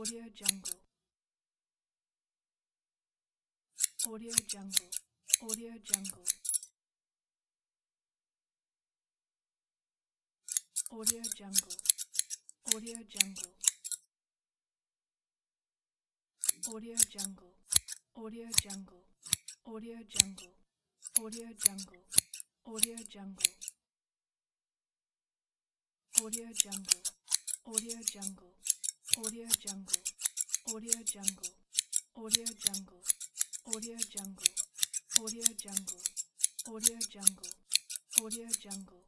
Audio Jungle. Audio Jungle. Audio Jungle. Audio Jungle. Audio Jungle. Audio Jungle. Audio Jungle. Audio Jungle. Audio Jungle. Audio Jungle. Audio Jungle. Audio Jungle. Audio Jungle. Audio Jungle. Audio Jungle. Audio Jungle. Audio Jungle. Audio Jungle. Audio Jungle.